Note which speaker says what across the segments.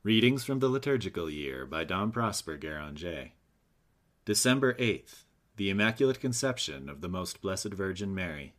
Speaker 1: Readings from the Liturgical Year by Dom Prosper Guéranger. December 8th, the Immaculate Conception of the Most Blessed Virgin Mary.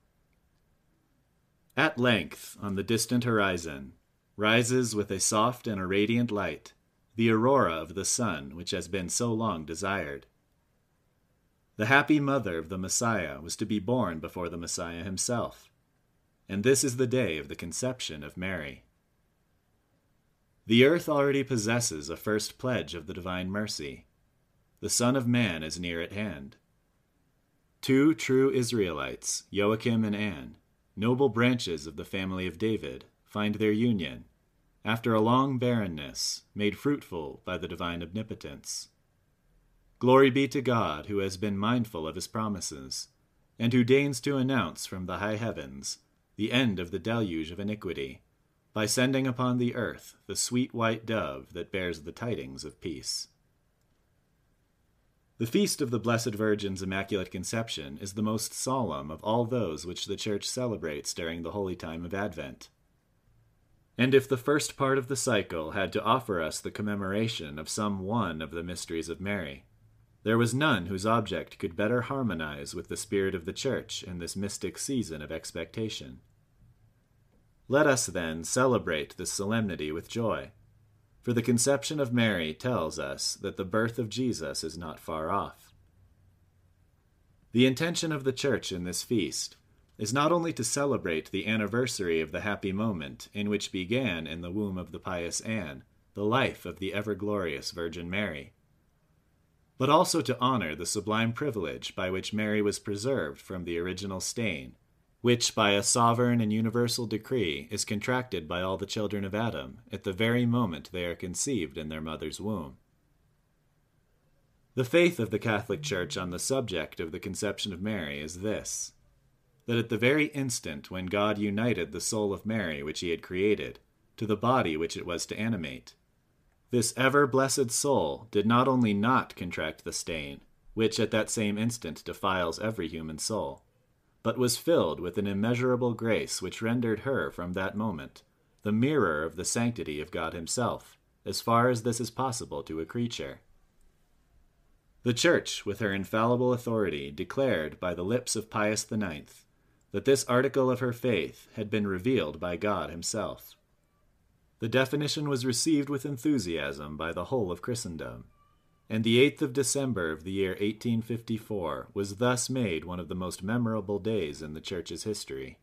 Speaker 1: At length, on the distant horizon, rises with a soft and a radiant light the aurora of the sun which has been so long desired. The happy mother of the Messiah was to be born before the Messiah himself, and this is the day of the conception of Mary. The earth already possesses a first pledge of the divine mercy. The Son of Man is near at hand. Two true Israelites, Joachim and Anne, noble branches of the family of David, find their union, after a long barrenness, made fruitful by the divine omnipotence. Glory be to God, who has been mindful of his promises, and who deigns to announce from the high heavens the end of the deluge of iniquity, by sending upon the earth the sweet white dove that bears the tidings of peace. The feast of the Blessed Virgin's Immaculate Conception is the most solemn of all those which the Church celebrates during the holy time of Advent. And if the first part of the cycle had to offer us the commemoration of some one of the mysteries of Mary, there was none whose object could better harmonize with the spirit of the Church in this mystic season of expectation. Let us, then, celebrate this solemnity with joy, for the conception of Mary tells us that the birth of Jesus is not far off. The intention of the Church in this feast is not only to celebrate the anniversary of the happy moment in which began in the womb of the pious Anne the life of the ever-glorious Virgin Mary, but also to honor the sublime privilege by which Mary was preserved from the original stain, which by a sovereign and universal decree is contracted by all the children of Adam at the very moment they are conceived in their mother's womb. The faith of the Catholic Church on the subject of the conception of Mary is this, that at the very instant when God united the soul of Mary which he had created to the body which it was to animate, this ever-blessed soul did not only not contract the stain, which at that same instant defiles every human soul, but was filled with an immeasurable grace which rendered her, from that moment, the mirror of the sanctity of God himself, as far as this is possible to a creature. The Church, with her infallible authority, declared by the lips of Pius IX that this article of her faith had been revealed by God himself. The definition was received with enthusiasm by the whole of Christendom, and the 8th of December of the year 1854 was thus made one of the most memorable days in the Church's history.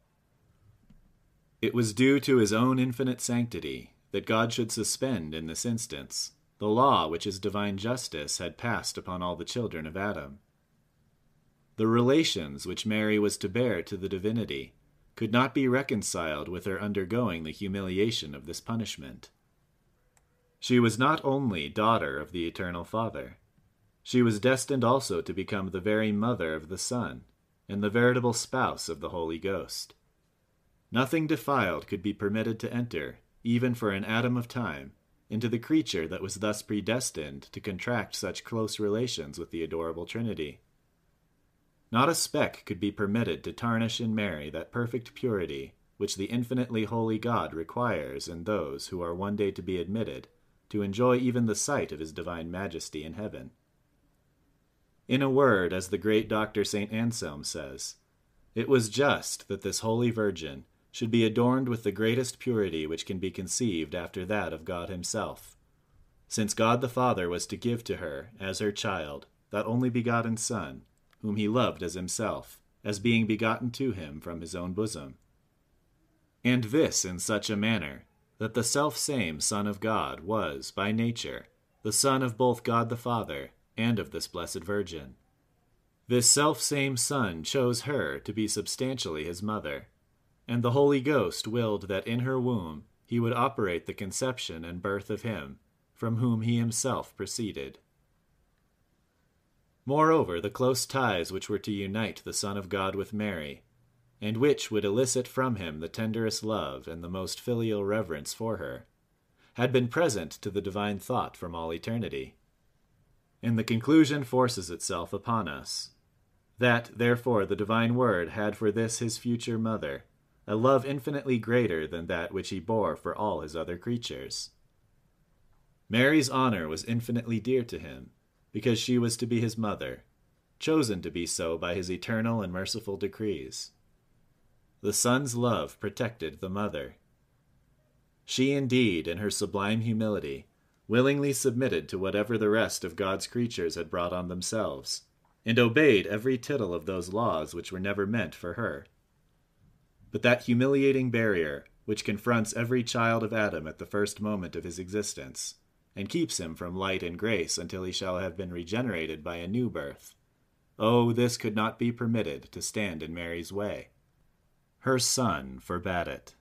Speaker 1: It was due to his own infinite sanctity that God should suspend in this instance the law which his divine justice had passed upon all the children of Adam. The relations which Mary was to bear to the divinity could not be reconciled with her undergoing the humiliation of this punishment. She was not only daughter of the Eternal Father, she was destined also to become the very mother of the Son, and the veritable spouse of the Holy Ghost. Nothing defiled could be permitted to enter, even for an atom of time, into the creature that was thus predestined to contract such close relations with the adorable Trinity. Not a speck could be permitted to tarnish in Mary that perfect purity which the infinitely holy God requires in those who are one day to be admitted to enjoy even the sight of his divine majesty in heaven. In a word, as the great Dr. St. Anselm says, it was just that this holy Virgin should be adorned with the greatest purity which can be conceived after that of God himself, since God the Father was to give to her, as her child, that only begotten Son, whom he loved as himself, as being begotten to him from his own bosom. And this in such a manner, that the self-same Son of God was, by nature, the Son of both God the Father and of this Blessed Virgin. This self-same Son chose her to be substantially his mother, and the Holy Ghost willed that in her womb he would operate the conception and birth of him, from whom he himself proceeded. Moreover, the close ties which were to unite the Son of God with Mary, and which would elicit from him the tenderest love and the most filial reverence for her, had been present to the divine thought from all eternity. And the conclusion forces itself upon us, that, therefore, the divine Word had for this his future mother a love infinitely greater than that which he bore for all his other creatures. Mary's honor was infinitely dear to him, because she was to be his mother, chosen to be so by his eternal and merciful decrees. The Son's love protected the mother. She indeed, in her sublime humility, willingly submitted to whatever the rest of God's creatures had brought on themselves, and obeyed every tittle of those laws which were never meant for her. But that humiliating barrier, which confronts every child of Adam at the first moment of his existence, and keeps him from light and grace until he shall have been regenerated by a new birth, oh, this could not be permitted to stand in Mary's way. Her Son forbade it.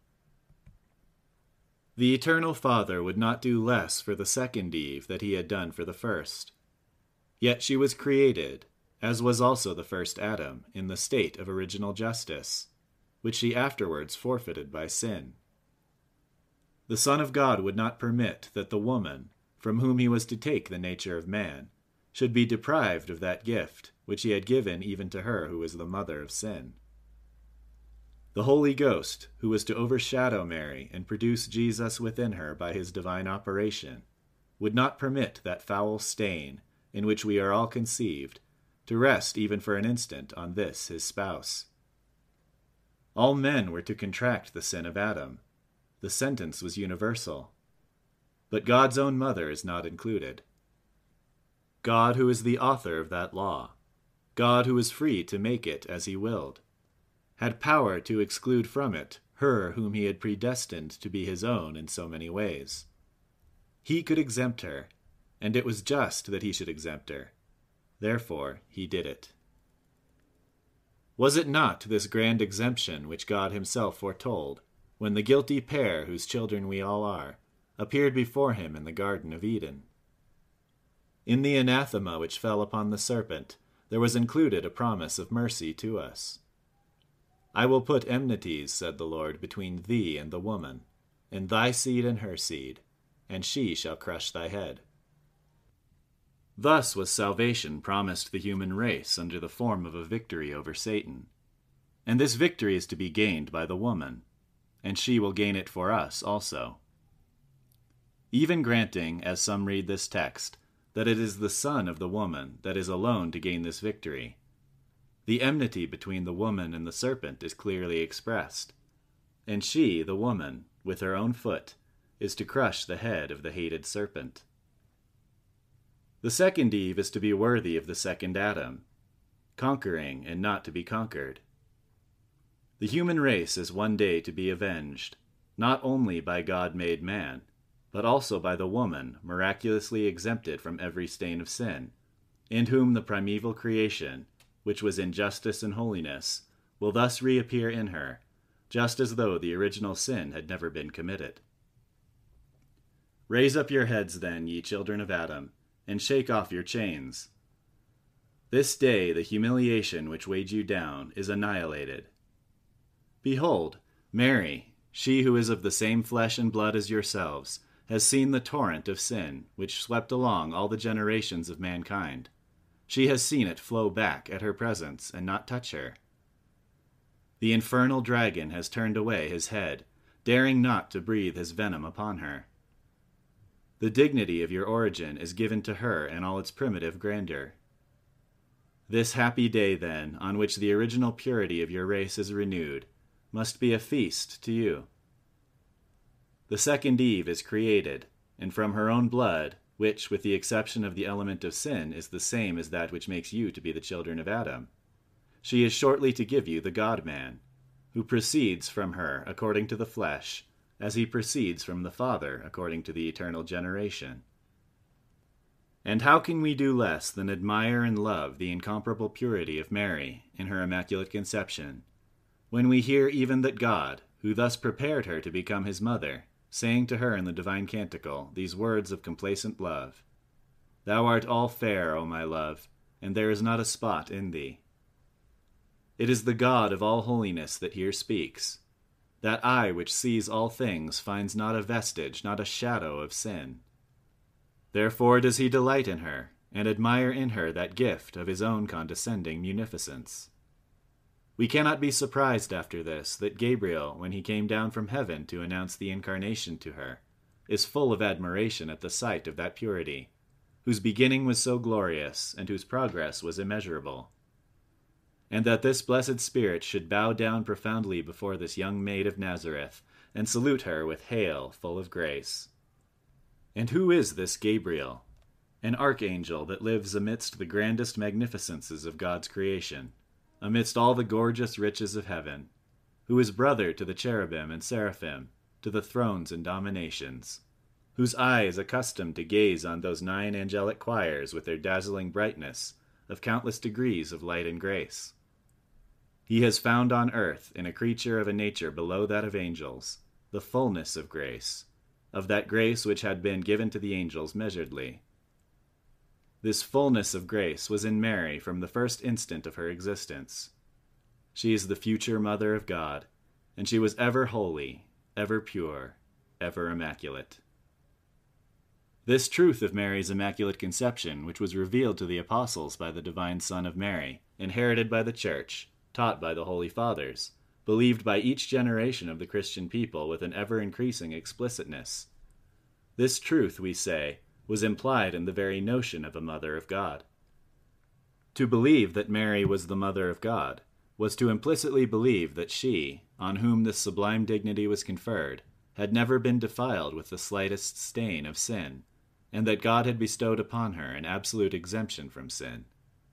Speaker 1: The Eternal Father would not do less for the second Eve than he had done for the first. Yet she was created, as was also the first Adam, in the state of original justice, which she afterwards forfeited by sin. The Son of God would not permit that the woman, from whom he was to take the nature of man, should be deprived of that gift which he had given even to her who was the mother of sin. The Holy Ghost, who was to overshadow Mary and produce Jesus within her by his divine operation, would not permit that foul stain, in which we are all conceived, to rest even for an instant on this his spouse. All men were to contract the sin of Adam. The sentence was universal. But God's own mother is not included. God, who is the author of that law, God who is free to make it as he willed, had power to exclude from it her whom he had predestined to be his own in so many ways. He could exempt her, and it was just that he should exempt her. Therefore he did it. Was it not this grand exemption which God himself foretold, when the guilty pair whose children we all are, appeared before him in the Garden of Eden? In the anathema which fell upon the serpent, there was included a promise of mercy to us. I will put enmities, said the Lord, between thee and the woman, and thy seed and her seed, and she shall crush thy head. Thus was salvation promised the human race under the form of a victory over Satan. And this victory is to be gained by the woman, and she will gain it for us also. Even granting, as some read this text, that it is the Son of the woman that is alone to gain this victory, the enmity between the woman and the serpent is clearly expressed, and she, the woman, with her own foot, is to crush the head of the hated serpent. The second Eve is to be worthy of the second Adam, conquering and not to be conquered. The human race is one day to be avenged, not only by God made man, but also by the woman miraculously exempted from every stain of sin, in whom the primeval creation, which was in justice and holiness, will thus reappear in her, just as though the original sin had never been committed. Raise up your heads then, ye children of Adam, and shake off your chains. This day the humiliation which weighed you down is annihilated. Behold, Mary, she who is of the same flesh and blood as yourselves, has seen the torrent of sin which swept along all the generations of mankind. She has seen it flow back at her presence and not touch her. The infernal dragon has turned away his head, daring not to breathe his venom upon her. The dignity of your origin is given to her in all its primitive grandeur. This happy day, then, on which the original purity of your race is renewed, must be a feast to you. The second Eve is created, and from her own blood, which, with the exception of the element of sin, is the same as that which makes you to be the children of Adam, she is shortly to give you the God-man, who proceeds from her according to the flesh, as he proceeds from the Father according to the eternal generation. And how can we do less than admire and love the incomparable purity of Mary in her Immaculate Conception, when we hear even that God, who thus prepared her to become his mother, saying to her in the divine canticle these words of complacent love, Thou art all fair, O my love, and there is not a spot in thee. It is the God of all holiness that here speaks. That eye which sees all things finds not a vestige, not a shadow of sin. Therefore does he delight in her, and admire in her that gift of his own condescending munificence. We cannot be surprised after this that Gabriel, when he came down from heaven to announce the incarnation to her, is full of admiration at the sight of that purity, whose beginning was so glorious, and whose progress was immeasurable. And that this blessed spirit should bow down profoundly before this young maid of Nazareth, and salute her with "Hail, full of grace." And who is this Gabriel? An archangel that lives amidst the grandest magnificences of God's creation, amidst all the gorgeous riches of heaven, who is brother to the cherubim and seraphim, to the thrones and dominations, whose eye is accustomed to gaze on those 9 angelic choirs with their dazzling brightness of countless degrees of light and grace. He has found on earth, in a creature of a nature below that of angels, the fullness of grace, of that grace which had been given to the angels measuredly. This fullness of grace was in Mary from the first instant of her existence. She is the future Mother of God, and she was ever holy, ever pure, ever immaculate. This truth of Mary's immaculate conception, which was revealed to the apostles by the divine Son of Mary, inherited by the Church, taught by the Holy Fathers, believed by each generation of the Christian people with an ever-increasing explicitness. This truth, we say, was implied in the very notion of a Mother of God. To believe that Mary was the Mother of God was to implicitly believe that she, on whom this sublime dignity was conferred, had never been defiled with the slightest stain of sin, and that God had bestowed upon her an absolute exemption from sin.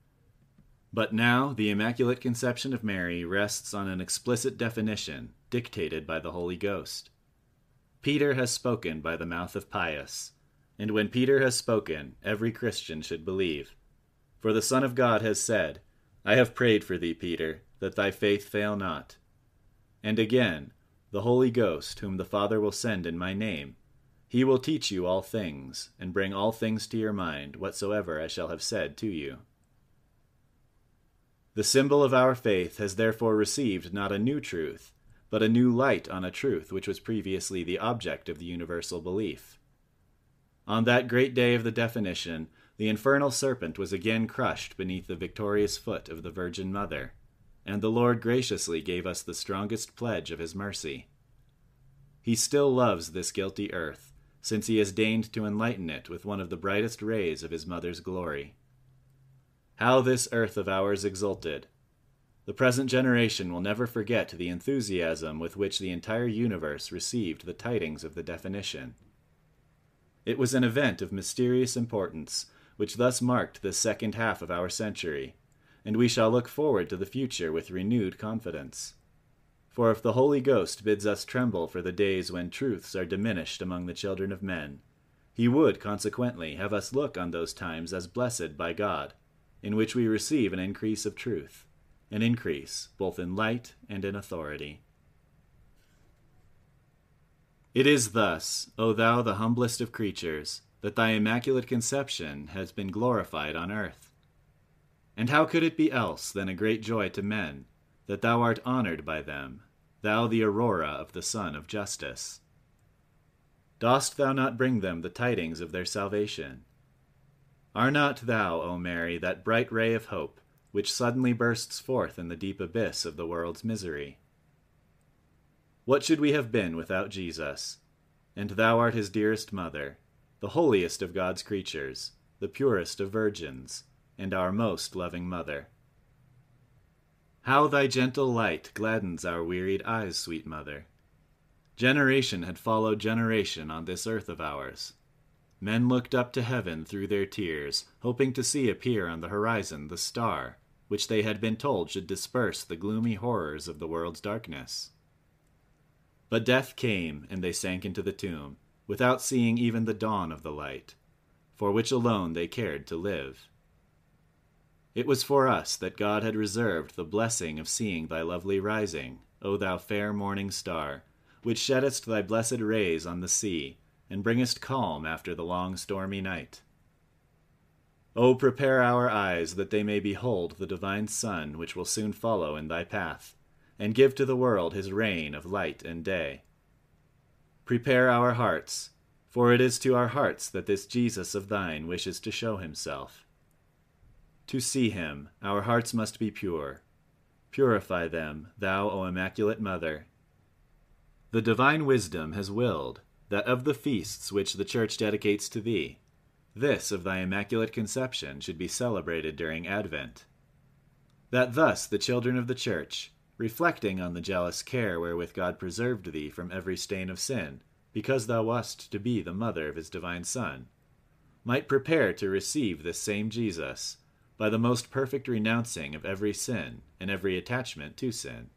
Speaker 1: But now the Immaculate Conception of Mary rests on an explicit definition dictated by the Holy Ghost. Peter has spoken by the mouth of Pius, and when Peter has spoken, every Christian should believe. For the Son of God has said, "I have prayed for thee, Peter, that thy faith fail not." And again, the Holy Ghost, whom the Father will send in my name, he will teach you all things, and bring all things to your mind, whatsoever I shall have said to you. The symbol of our faith has therefore received not a new truth, but a new light on a truth which was previously the object of the universal belief. On that great day of the definition, the infernal serpent was again crushed beneath the victorious foot of the Virgin Mother, and the Lord graciously gave us the strongest pledge of his mercy. He still loves this guilty earth, since he has deigned to enlighten it with one of the brightest rays of his Mother's glory. How this earth of ours exulted! The present generation will never forget the enthusiasm with which the entire universe received the tidings of the definition. It was an event of mysterious importance, which thus marked the second half of our century, and we shall look forward to the future with renewed confidence. For if the Holy Ghost bids us tremble for the days when truths are diminished among the children of men, he would, consequently, have us look on those times as blessed by God, in which we receive an increase of truth, an increase both in light and in authority. It is thus, O thou the humblest of creatures, that thy immaculate conception has been glorified on earth. And how could it be else than a great joy to men, that thou art honored by them, thou the aurora of the sun of justice? Dost thou not bring them the tidings of their salvation? Are not thou, O Mary, that bright ray of hope, which suddenly bursts forth in the deep abyss of the world's misery? What should we have been without Jesus? And thou art his dearest mother, the holiest of God's creatures, the purest of virgins, and our most loving mother. How thy gentle light gladdens our wearied eyes, sweet mother! Generation had followed generation on this earth of ours. Men looked up to heaven through their tears, hoping to see appear on the horizon the star, which they had been told should disperse the gloomy horrors of the world's darkness. But death came, and they sank into the tomb, without seeing even the dawn of the light, for which alone they cared to live. It was for us that God had reserved the blessing of seeing thy lovely rising, O thou fair morning star, which sheddest thy blessed rays on the sea, and bringest calm after the long stormy night. O prepare our eyes that they may behold the divine sun which will soon follow in thy path, and give to the world his reign of light and day. Prepare our hearts, for it is to our hearts that this Jesus of thine wishes to show himself. To see him, our hearts must be pure. Purify them, thou, O Immaculate Mother. The divine wisdom has willed that of the feasts which the Church dedicates to thee, this of thy Immaculate Conception should be celebrated during Advent. That thus the children of the Church, reflecting on the jealous care wherewith God preserved thee from every stain of sin, because thou wast to be the mother of his divine Son, might prepare to receive this same Jesus, by the most perfect renouncing of every sin and every attachment to sin.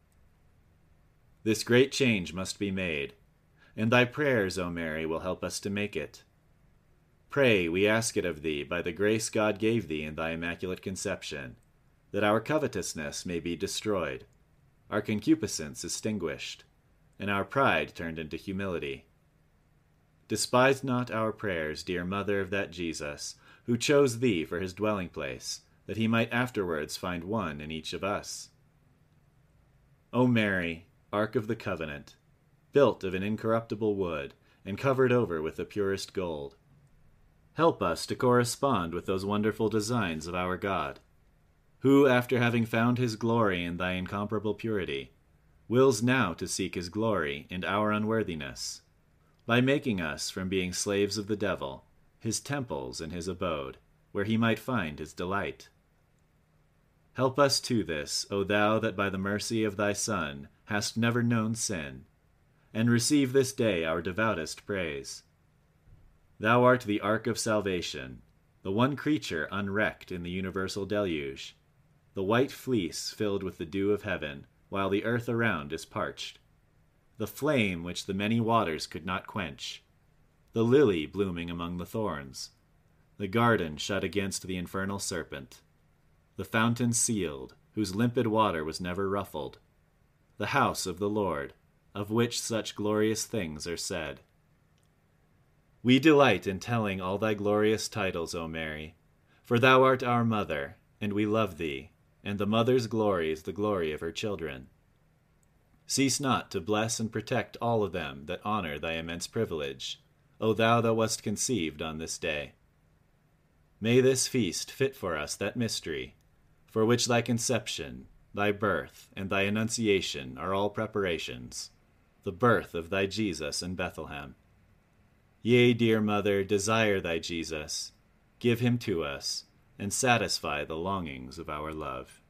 Speaker 1: This great change must be made, and thy prayers, O Mary, will help us to make it. Pray, we ask it of thee, by the grace God gave thee in thy Immaculate Conception, that our covetousness may be destroyed, our concupiscence extinguished, and our pride turned into humility. Despise not our prayers, dear Mother of that Jesus, who chose thee for his dwelling place, that he might afterwards find one in each of us. O Mary, Ark of the Covenant, built of an incorruptible wood, and covered over with the purest gold, help us to correspond with those wonderful designs of our God, who, after having found his glory in thy incomparable purity, wills now to seek his glory in our unworthiness, by making us, from being slaves of the devil, his temples and his abode, where he might find his delight. Help us to this, O thou that by the mercy of thy Son hast never known sin, and receive this day our devoutest praise. Thou art the ark of salvation, the one creature unwrecked in the universal deluge, the white fleece filled with the dew of heaven, while the earth around is parched, the flame which the many waters could not quench, the lily blooming among the thorns, the garden shut against the infernal serpent, the fountain sealed, whose limpid water was never ruffled, the house of the Lord, of which such glorious things are said. We delight in telling all thy glorious titles, O Mary, for thou art our mother, and we love thee, and the mother's glory is the glory of her children. Cease not to bless and protect all of them that honor thy immense privilege, O thou that wast conceived on this day. May this feast fit for us that mystery, for which thy conception, thy birth, and thy annunciation are all preparations, the birth of thy Jesus in Bethlehem. Yea, dear Mother, desire thy Jesus, give him to us, and satisfy the longings of our love.